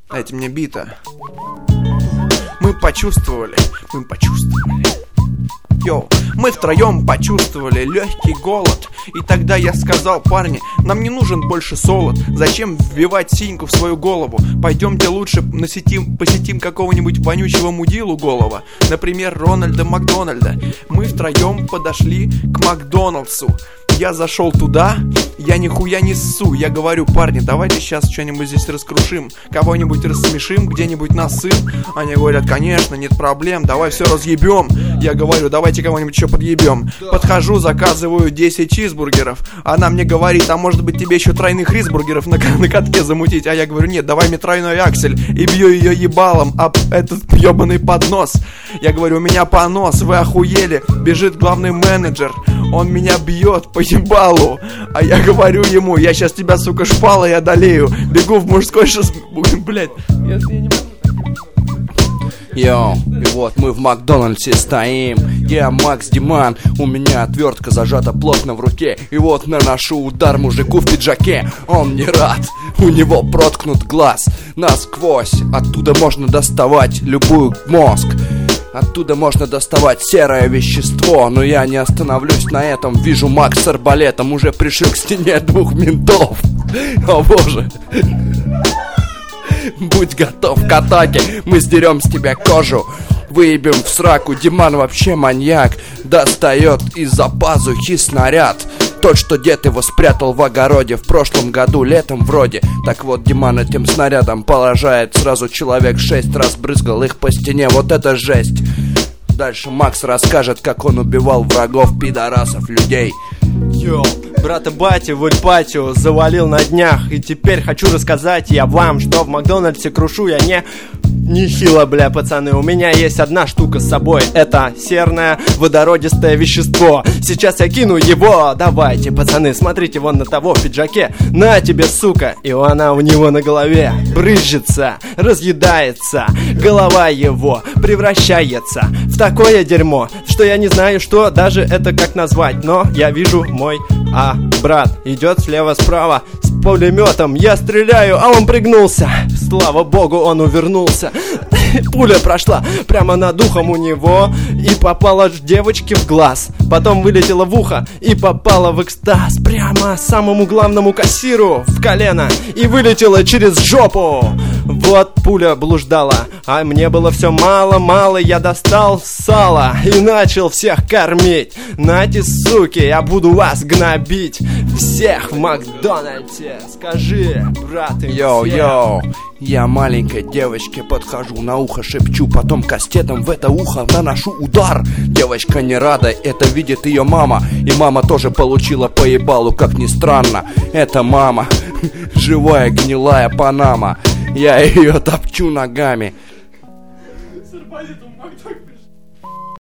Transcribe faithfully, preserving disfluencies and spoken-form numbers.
Дайте мне бита. Мы почувствовали, мы почувствовали. Йоу, мы втроем почувствовали легкий голод. И тогда я сказал: парни, нам не нужен больше солод. Зачем вбивать синьку в свою голову? Пойдемте лучше насетим, посетим какого-нибудь вонючего мудилу голова. Например, Рональда Макдональда. Мы втроем подошли к Макдоналдсу. Я зашел туда, я нихуя не ссу. Я говорю: парни, давайте сейчас что-нибудь здесь раскрушим, кого-нибудь рассмешим, где-нибудь насым. Они говорят: конечно, нет проблем, давай все разъебем. Я говорю: давайте кого-нибудь еще подъебем. Подхожу, заказываю десять чизбургеров. Она мне говорит: а может быть тебе еще тройных ризбургеров на, на катке замутить? А я говорю: нет, давай мне тройной аксель. И бью ее ебалом об этот ебаный поднос. Я говорю: у меня понос, вы охуели. Бежит главный менеджер, он меня бьет по ебалу. А я говорю ему: я сейчас тебя, сука, шпалой одолею. Бегу в мужской шест... Блять, я, я не могу. Йоу, и вот мы в Макдональдсе стоим. Я Макс Диман, у меня отвертка зажата плотно в руке. И вот наношу удар мужику в пиджаке. Он не рад, у него проткнут глаз насквозь. Оттуда можно доставать любую мозг. Оттуда можно доставать серое вещество. Но я не остановлюсь на этом. Вижу Макс с арбалетом, уже пришил к стене двух ментов. О боже. Будь готов к атаке, мы сдерем с тебя кожу, выебем в сраку. Диман вообще маньяк, достает из-за пазухи снаряд. Тот, что дед его спрятал в огороде в прошлом году, летом вроде. Так вот, Диман этим снарядом поражает сразу человек шесть, раз брызгал их по стене. Вот это жесть. Дальше Макс расскажет, как он убивал врагов, пидорасов, людей. Йоу, брата Бати в Ильпатио завалил на днях. И теперь хочу рассказать я вам, что в Макдональдсе крушу я не... Нехило, бля, пацаны, у меня есть одна штука с собой. Это серное водородистое вещество. Сейчас я кину его. Давайте, пацаны, смотрите вон на того в пиджаке. На тебе, сука. И она у него на голове брызжется, разъедается. Голова его превращается в такое дерьмо, что я не знаю, что даже это как назвать. Но я вижу мой а брат идет слева-справа с пулеметом. Я стреляю, а он пригнулся. Слава богу, он увернулся. Пуля прошла прямо над ухом у него и попала девочке в глаз. Потом вылетела в ухо и попала в экстаз прямо самому главному кассиру в колено и вылетела через жопу. Вот пуля блуждала, а мне было все мало-мало. Я достал сало и начал всех кормить. Нате, суки, я буду вас гнобить. Всех в Макдональдсе. Скажи, брат, им Йоу-йоу, я маленькой девочке подхожу, на ухо шепчу, потом кастетом в это ухо наношу удар. Девочка не рада, это видит ее мама. И мама тоже получила по ебалу, как ни странно. Это мама, живая гнилая панама. Я ее топчу ногами. с арбалетом